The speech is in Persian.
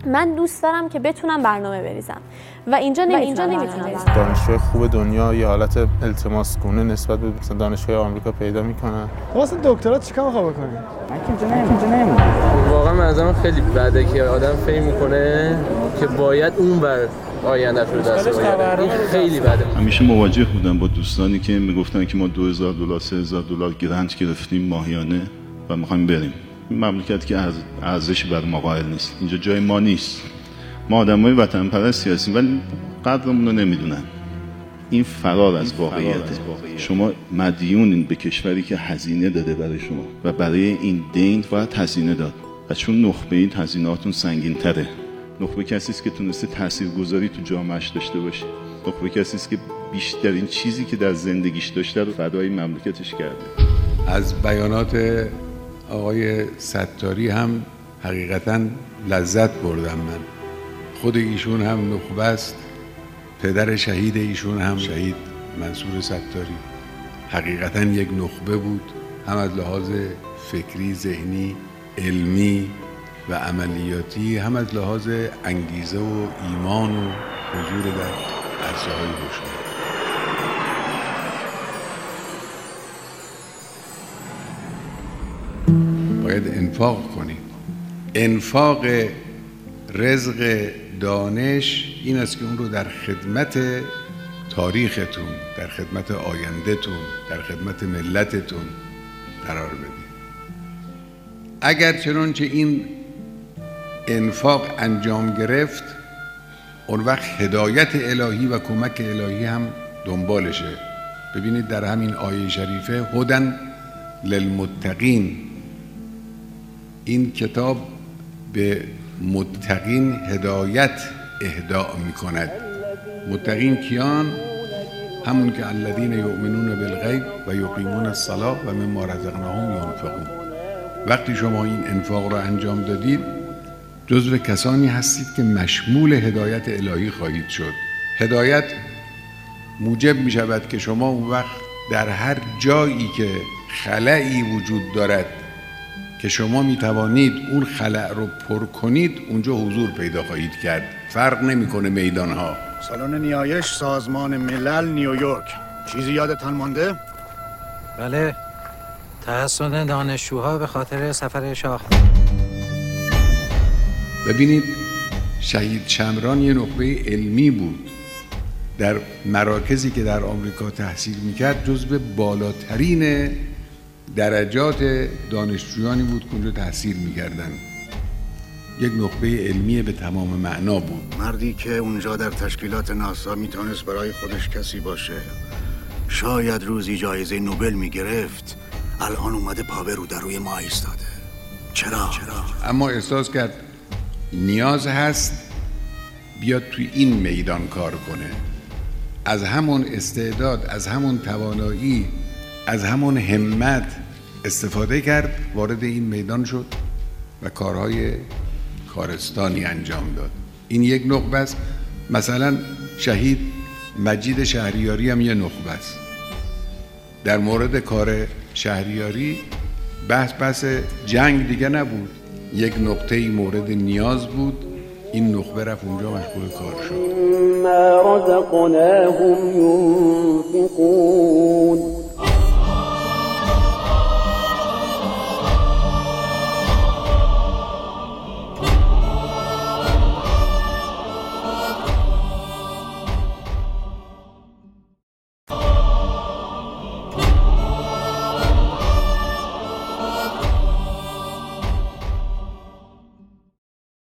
من دوست دارم که بتونم برنامه بریزم و اینجا نمیتونم. دانشجوی خوب دنیا یه حالت التماس گونه نسبت به مثلا دانشگاه آمریکا پیدا میکنن. واسه دکترا چیکار می‌خوای بکنی؟ من که اینجا نمیمونم. واقعا منظرم خیلی بده که آدم فهم میکنه که باید اون بر آینده‌اش رو دست بیاره. این خیلی بده. همیشه مواجه بودم با دوستانی که میگفتن که ما $2000 $3000 گرانت گرفتیم ماهیانه و می‌خوایم بریم. این مملکت که ارزشی بر ما قائل نیست. اینجا جای ما نیست. ما آدمای وطن پرستی هستیم ولی قدرمون رو نمیدونن. این فرار از واقعیته. شما مدیونین به کشوری که هزینه داده برای شما و برای این دین باید هزینه داد. و چون نخبه این هزینه‌هاتون سنگین‌تره. نخبه کسی است که تونسته تاثیرگذاری تو جامعهش داشته باشه. نخبه کسی است که بیشترین چیزی که در زندگیش داشته رو فدای مملکتش کرده. از بیانات آقای ستاری هم حقیقتاً لذت بردم من. خود ایشون هم نخبه است، پدر شهید ایشون هم شهید منصور ستاری حقیقتاً یک نخبه بود، هم از لحاظ فکری، ذهنی، علمی و عملیاتی، هم از لحاظ انگیزه و ایمان و حضور در عرصه‌های هوشمند. باید انفاق کنید. انفاق رزق دانش این است که اون رو در خدمت تاریختون، در خدمت آیندهتون، در خدمت ملتتون قرار بدید. اگر چنانچه این انفاق انجام گرفت، اون وقت هدایت الهی و کمک الهی هم دنبالشه. ببینید در همین آیه شریفه هدن للمتقین، این کتاب به متقین هدایت اهدا میکند. متقین کیان؟ همون که الذین یؤمنون بالغیب و یقیمون الصلاة و مما رزقناهم ینفقون. وقتی شما این انفاق رو انجام دادید جزو کسانی هستید که مشمول هدایت الهی خواهید شد. هدایت موجب می شود که شما اون وقت در هر جایی که خلایی وجود دارد که شما می توانید اون خلأ رو پر کنید، اونجا حضور پیدا خواهید کرد. فرق نمیکنه میدانها. سالن نیایش سازمان ملل نیویورک. چیزی یادتان مانده؟ بله، تحسن دانشجوها به خاطر سفر شاه. ببینید شهید شمران یه نخبه علمی بود. در مراکزی که در آمریکا تحصیل میکرد جزو بالاترین درجات دانشجویانی بود که اونجا تحصیل میکردن. یک نخبه علمی به تمام معنا بود. مردی که اونجا در تشکیلات ناسا میتونست برای خودش کسی باشه، شاید روزی جایزه نوبل میگرفت، الان اومده پا به رو در روی ما ایستاده. چرا؟ اما احساس کرد نیاز هست بیاد توی این میدان کار کنه. از همون استعداد، از همون توانایی، از همون همت استفاده کرد، وارد این میدان شد و کارهای کارستانی انجام داد. این یک نخبه است. مثلا شهید مجید شهریاری هم یه نخبه است. در مورد کار شهریاری بحث جنگ دیگه نبود، یک نقطه‌ای مورد نیاز بود. این نخبه رفت اونجا مشغول کار شد. ما رزقناهم ينفقون